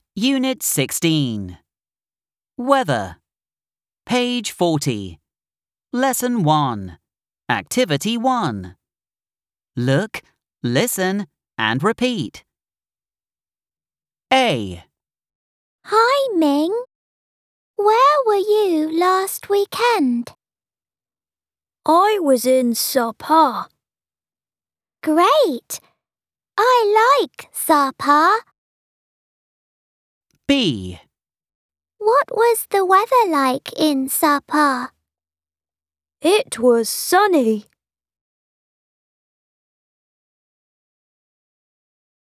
Unit 16. Weather. Page 40. Lesson 1. Activity 1. Look, listen, and repeat. A. Hi, Ming. Where were you last weekend? I was in Sapa. Great. I like Sapa. B. What was the weather like in Sapa? It was sunny.